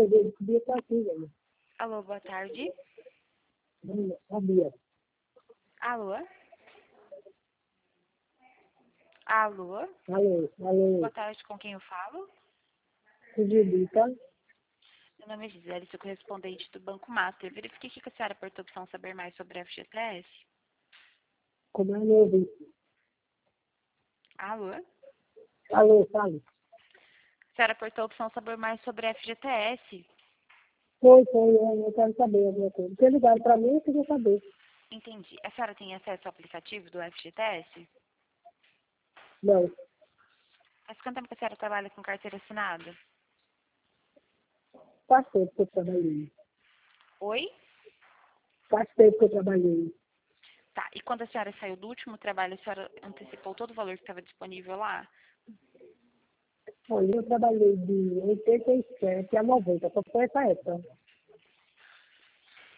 Bia tá aqui, velho. Alô, boa tarde. A Bia. Alô? Alô? Alô, Boa tarde, com quem eu falo? Bia. Meu nome é Gisele, sou correspondente do Banco Master. Verifiquei que a senhora apertou a opção saber mais sobre a FGTS. Como é meu ouvido? Alô? Alô, fale. A senhora apertou a opção saber mais sobre a FGTS. Foi, eu quero saber alguma coisa. Porque ligaram pra mim, eu queria saber. Entendi. A senhora tem acesso ao aplicativo do FGTS? Não, Faz quanto tempo que a senhora trabalha com carteira assinada? faz tempo que eu trabalhei. Oi? Faz tempo que eu trabalhei. Tá. E quando a senhora saiu do último trabalho, a senhora antecipou todo o valor que estava disponível lá? Olha, eu trabalhei de 87 a 90, só foi essa época.